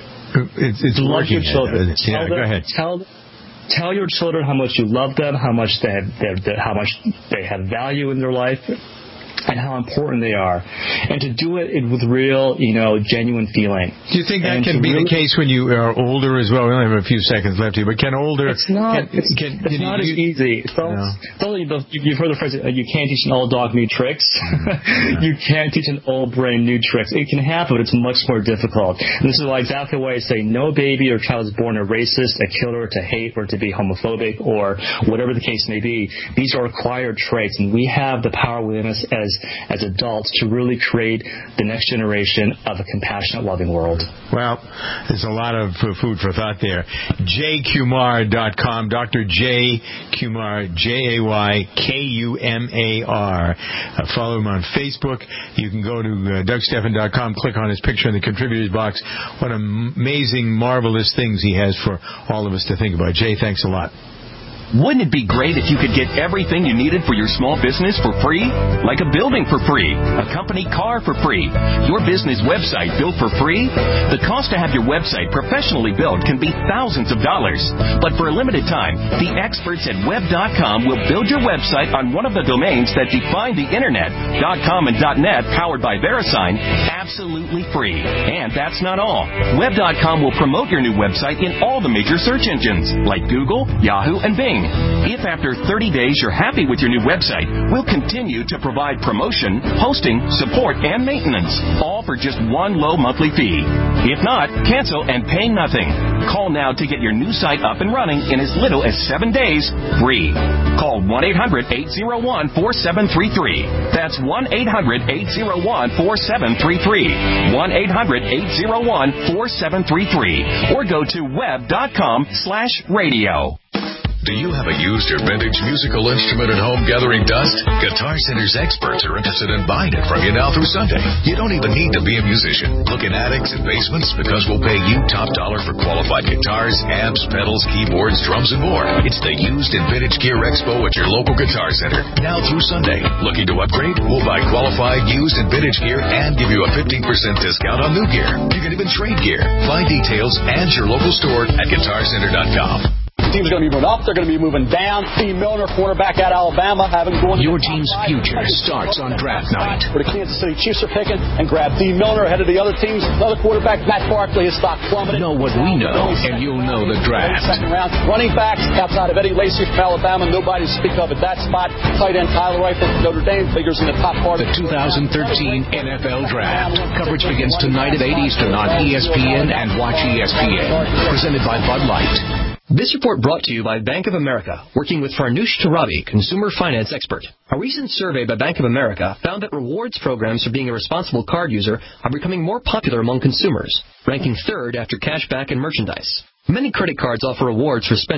it's, it's love working. your children. Yeah, tell them, go ahead. Tell them. Tell your children how much you love them, how much they have, they, how much they have value in their life, and how important they are, and to do it with real, you know, genuine feeling. Do you think that and can be really, the case when you are older as well? We only have a few seconds left here, but can older... It's not. Can, it's can, it's can not you, as easy. It's all, no. it's all, you've heard the phrase, you can't teach an old dog new tricks. Mm-hmm. You can't teach an old brain new tricks. It can happen, but it's much more difficult. And this is why exactly why I say no baby or child is born a racist, a killer, to hate, or to be homophobic, or whatever the case may be. These are acquired traits, and we have the power within us as, as adults to really create the next generation of a compassionate, loving world. Well, there's a lot of food for thought there. jay kumar dot com, Doctor Jay Kumar, J A Y K U M A R. Uh, follow him on Facebook. You can go to uh, doug stephan dot com, click on his picture in the contributors box. What amazing, marvelous things he has for all of us to think about. Jay, thanks a lot. Wouldn't it be great if you could get everything you needed for your small business for free? Like a building for free, a company car for free, your business website built for free? The cost to have your website professionally built can be thousands of dollars. But for a limited time, the experts at web dot com will build your website on one of the domains that define the Internet, .com and .net, powered by VeriSign, absolutely free. And that's not all. web dot com will promote your new website in all the major search engines, like Google, Yahoo, and Bing. If after thirty days you're happy with your new website, we'll continue to provide promotion, hosting, support, and maintenance, all for just one low monthly fee. If not, cancel and pay nothing. Call now to get your new site up and running in as little as seven days, free. Call one eight hundred eight oh one four seven three three. That's one eight hundred eight oh one four seven three three. one eight hundred eight oh one four seven three three. Or go to web dot com slash radio. Do you have a used or vintage musical instrument at home gathering dust? Guitar Center's experts are interested in buying it from you now through Sunday. You don't even need to be a musician. Look in attics and basements because we'll pay you top dollar for qualified guitars, amps, pedals, keyboards, drums, and more. It's the Used and Vintage Gear Expo at your local Guitar Center. Now through Sunday. Looking to upgrade? We'll buy qualified used and vintage gear and give you a fifteen percent discount on new gear. You can even trade gear. Find details and your local store at guitar center dot com. Teams are going to be moving up. They're going to be moving down. Steve Milner, cornerback out of Alabama, having going. Your team's future starts on draft night. Where the Kansas City Chiefs are picking and grab Steve Milner ahead of the other teams. Another quarterback, Matt Barkley, his stock plummeted. Know what we know, and you'll know the draft. Second round. Running backs outside of Eddie Lacy from Alabama. Nobody to speak of at that spot. Tight end Tyler Eifert from Notre Dame figures in the top part. The two thousand thirteen N F L Draft. Coverage begins tonight at eight Eastern on E S P N and Watch E S P N. Presented by Bud Light. This report brought to you by Bank of America, working with Farnoosh Torabi, consumer finance expert. A recent survey by Bank of America found that rewards programs for being a responsible card user are becoming more popular among consumers, ranking third after cashback and merchandise. Many credit cards offer rewards for spending,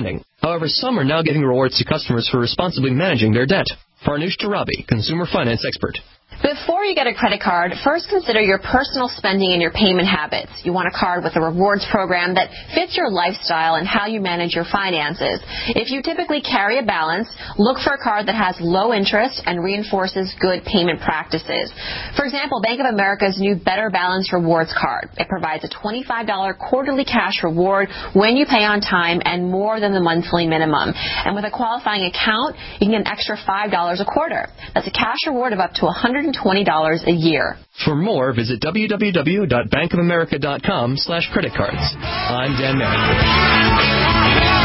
However, some are now giving rewards to customers for responsibly managing their debt. Farnoosh Torabi, consumer finance expert. Before you get a credit card, first consider your personal spending and your payment habits. You want a card with a rewards program that fits your lifestyle and how you manage your finances. If you typically carry a balance, look for a card that has low interest and reinforces good payment practices. For example, Bank of America's new Better Balance Rewards card. It provides a twenty-five dollars quarterly cash reward when you pay on time and more than the monthly minimum. And with a qualifying account, you can get an extra five dollars a quarter. That's a cash reward of up to one hundred twenty dollars a year. For more, visit w w w dot bank of america dot com slash credit cards. I'm Dan Merrick.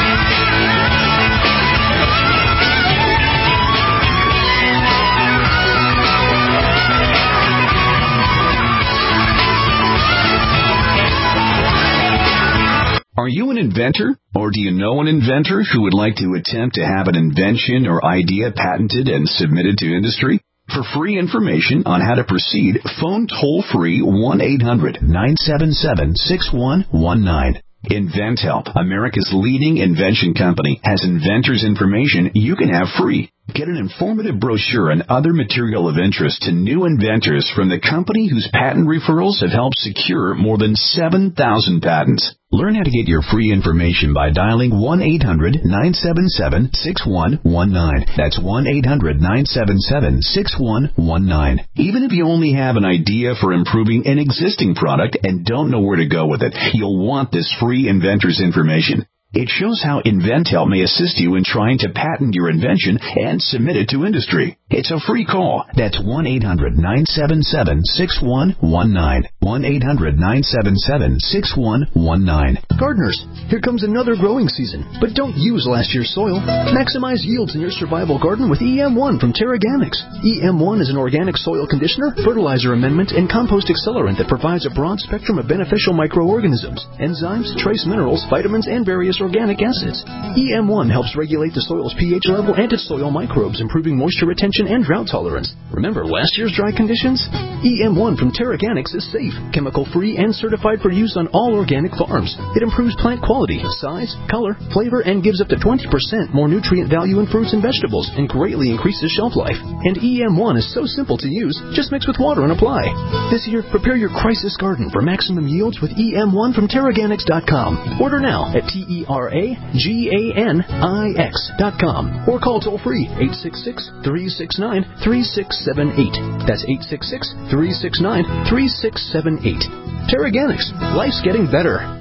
Are you an inventor, or do you know an inventor who would like to attempt to have an invention or idea patented and submitted to industry? For free information on how to proceed, phone toll-free one eight hundred nine seven seven six one one nine. InventHelp, America's leading invention company, has inventors' information you can have free. Get an informative brochure and other material of interest to new inventors from the company whose patent referrals have helped secure more than seven thousand patents. Learn how to get your free information by dialing one eight hundred nine seven seven six one one nine. That's one eight hundred nine seven seven six one one nine. Even if you only have an idea for improving an existing product and don't know where to go with it, you'll want this free inventor's information. It shows how InventHelp may assist you in trying to patent your invention and submit it to industry. It's a free call. That's one eight hundred nine seven seven six one one nine. one eight hundred nine seven seven six one one nine. Gardeners, here comes another growing season, but don't use last year's soil. Maximize yields in your survival garden with E M one from Terraganics. E M one is an organic soil conditioner, fertilizer amendment, and compost accelerant that provides a broad spectrum of beneficial microorganisms, enzymes, trace minerals, vitamins, and various organic acids. E M one helps regulate the soil's pH level and its soil microbes, improving moisture retention and drought tolerance. Remember last year's dry conditions? E M one from Terraganics is safe, chemical-free, and certified for use on all organic farms. It improves plant quality, size, color, flavor, and gives up to twenty percent more nutrient value in fruits and vegetables and greatly increases shelf life. And E M one is so simple to use, just mix with water and apply. This year, prepare your crisis garden for maximum yields with E M one from Terraganics dot com. Order now at T E R A G A N I X dot com or call toll-free eight six six, three six nine, three six seven eight. That's eight six six, three six nine, three six seven eight. Terraganics. Life's getting better.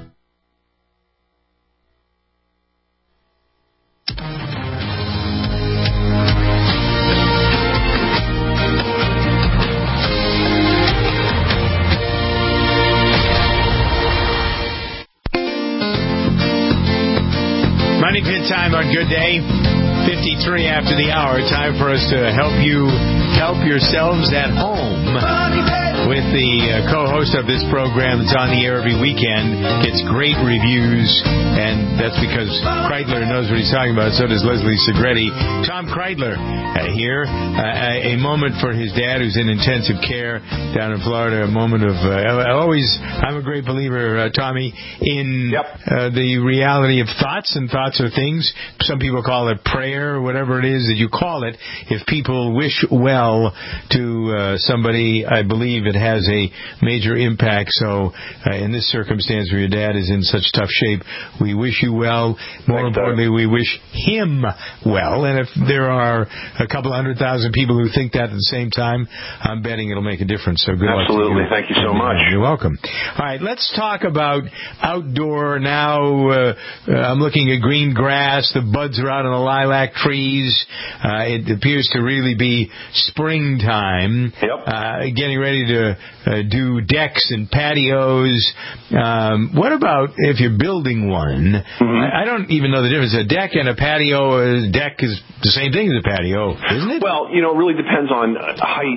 Money Pit time on Good Day. fifty-three after the hour. Time for us to help you help yourselves at home with the uh, co-host of this program that's on the air every weekend. Gets great reviews, and that's because Kreidler knows what he's talking about. So does Leslie Segretti. Tom Kreidler uh, here. Uh, a moment for his dad who's in intensive care down in Florida. A moment of uh, always, I'm a great believer, uh, Tommy, in yep. uh, the reality of thoughts, and thoughts are things. Some people call it prayer, or whatever it is that you call it. If people wish well to uh, somebody, I believe it has a major impact. So uh, in this circumstance where your dad is in such tough shape, we wish you well. More Thanks, importantly, sir. We wish him well. And if there are a couple hundred thousand people who think that at the same time, I'm betting it'll make a difference. So good luck to you. Absolutely. Thank you so much. You're welcome. All right, let's talk about outdoor now. Uh, uh, I'm looking at green grass. The buds are out on the lilac trees. Uh, it appears to really be springtime. Yep. Uh, getting ready to uh, do decks and patios. Um, what about if you're building one? Mm-hmm. I, I don't even know the difference. A deck and a patio. A deck is the same thing as a patio, isn't it? Well, you know, it really depends on height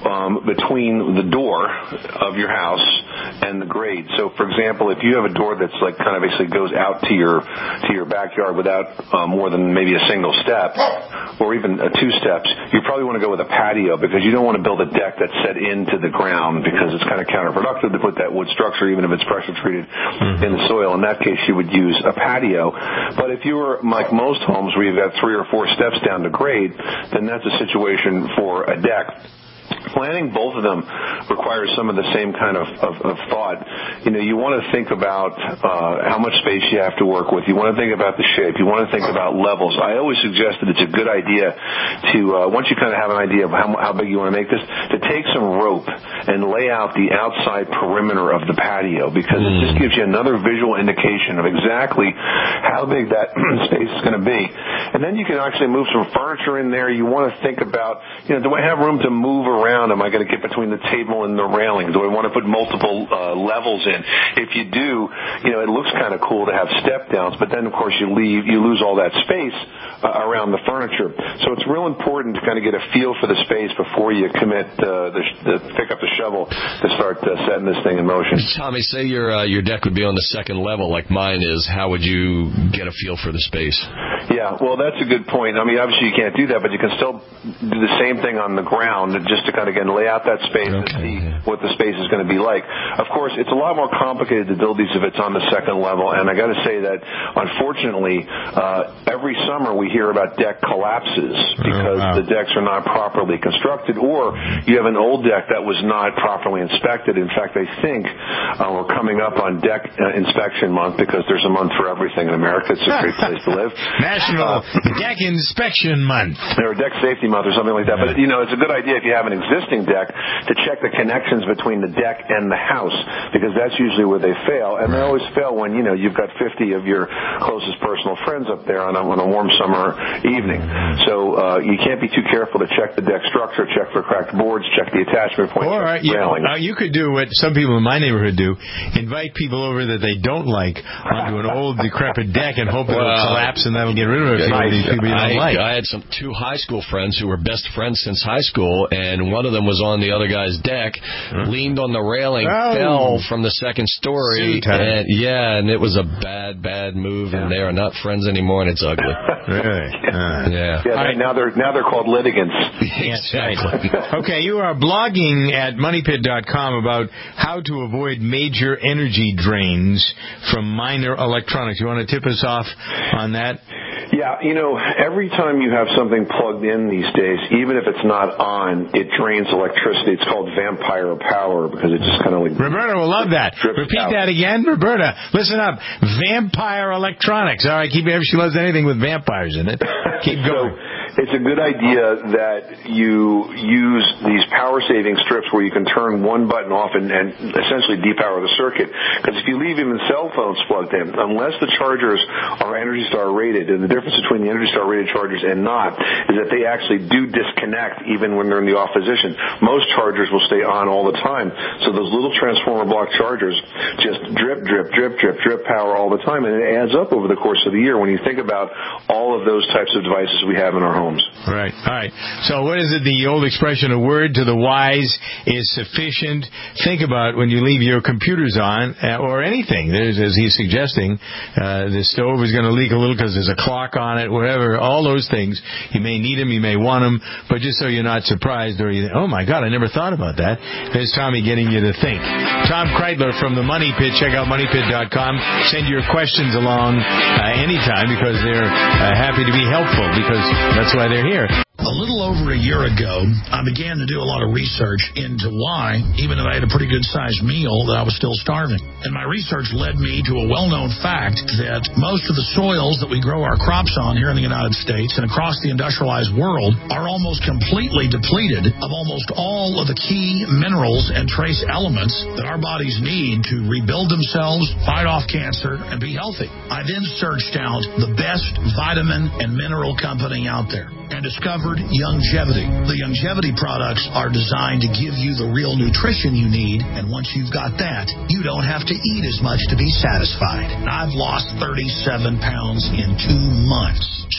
um, between the door of your house and the grade. So, for example, if you have a door that's like kind of basically goes out to your to your backyard without uh, more than maybe a single step, or even uh, two steps, you probably want to go with a patio because you don't want to build a deck that's set into the ground because it's kind of counterproductive to put that wood structure, even if it's pressure treated, mm-hmm. in the soil. In that case, you would use a patio. But if you were like most homes where you've got three or four steps down to grade, then that's a situation for a deck. Planning both of them requires some of the same kind of, of, of thought. You know, you want to think about uh, how much space you have to work with. You want to think about the shape. You want to think about levels. I always suggest that it's a good idea to, uh, once you kind of have an idea of how, how big you want to make this, to take some rope and lay out the outside perimeter of the patio, because mm. it just gives you another visual indication of exactly how big that space is going to be. And then you can actually move some furniture in there. You want to think about, you know, do I have room to move around? Am I going to get between the table and the railing? Do I want to put multiple uh, levels in? If you do, you know, it looks kind of cool to have step downs, but then of course you leave, you lose all that space uh, around the furniture. So it's real important to kind of get a feel for the space before you commit uh, the, the pick up the shovel to start uh, setting this thing in motion. Tommy, say your uh, your deck would be on the second level like mine is. How would you get a feel for the space? Yeah, well, that's a good point. I mean, obviously you can't do that, but you can still do the same thing on the ground just to kind of, again, lay out that space okay, and see yeah. what the space is going to be like. Of course, it's a lot more complicated to build these if it's on the second level, and I got to say that, unfortunately, uh, every summer we hear about deck collapses because oh, wow. the decks are not properly constructed, or you have an old deck that was not properly inspected. In fact, I think uh, we're coming up on deck uh, inspection month because there's a month for everything in America. It's a great place to live. National uh, Deck Inspection Month. Or Deck Safety Month or something like that. But, you know, it's a good idea if you have an existing deck to check the connections between the deck and the house, because that's usually where they fail. And they always fail when, you know, you've got fifty of your closest personal friends up there on a, on a warm summer evening. So uh, you can't be too careful to check the deck structure, check for cracked boards, check the attachment point. Or uh, you, uh, you could do what some people in my neighborhood do, invite people over that they don't like onto an old decrepit deck and hope well, it'll collapse and that'll get rid of it. I, these people you don't I, like. I had some two high school friends who were best friends since high school, and one of them was on the other guy's deck, huh? leaned on the railing, oh. fell from the second story, and yeah, and it was a bad, bad move, yeah. and they are not friends anymore, and it's ugly. Really? Uh, yeah. Yeah. Right. Now they're now they're called litigants. Exactly. Okay, you are blogging at money pit dot com about how to avoid major energy drains from minor electronics. You want to tip us off on that? Yeah, you know, every time you have something plugged in these days, even if it's not on, it drains electricity. It's called vampire power because it just kind of like... Roberta will love that. Repeat out. that again. Roberta, listen up. Vampire electronics. All right, keep it. She loves anything with vampires in it. Keep going. So, it's a good idea that you use these power-saving strips where you can turn one button off and, and essentially depower the circuit. Because if you leave even cell phones plugged in, unless the chargers are Energy Star rated, and the difference between the Energy Star rated chargers and not is that they actually do disconnect even when they're in the off position. Most chargers will stay on all the time. So those little transformer block chargers just drip, drip, drip, drip, drip power all the time, and it adds up over the course of the year when you think about all of those types of devices we have in our home. Right. All right. So what is it? The old expression, a word to the wise is sufficient. Think about when you leave your computers on uh, or anything. There's, as he's suggesting, uh, the stove is going to leak a little because there's a clock on it, whatever. All those things. You may need them. You may want them. But just so you're not surprised or you think, oh, my God, I never thought about that. There's Tommy getting you to think. Tom Kreitler from the Money Pit. Check out money pit dot com. Send your questions along uh, anytime because they're uh, happy to be helpful because that's why they're here. A little over a year ago, I began to do a lot of research into why, even if I had a pretty good-sized meal, that I was still starving. And my research led me to a well-known fact that most of the soils that we grow our crops on here in the United States and across the industrialized world are almost completely depleted of almost all of the key minerals and trace elements that our bodies need to rebuild themselves, fight off cancer, and be healthy. I then searched out the best vitamin and mineral company out there and discovered Youngevity. The Youngevity products are designed to give you the real nutrition you need, and once you've got that, you don't have to eat as much to be satisfied. I've lost thirty-seven pounds in two months.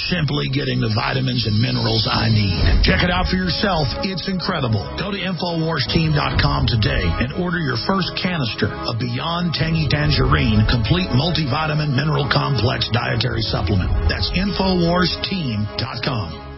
simply getting the vitamins and minerals I need. Check it out for yourself. It's incredible. Go to Infowars Team dot com today and order your first canister of Beyond Tangy Tangerine Complete Multivitamin Mineral Complex Dietary Supplement. That's Infowars Team dot com.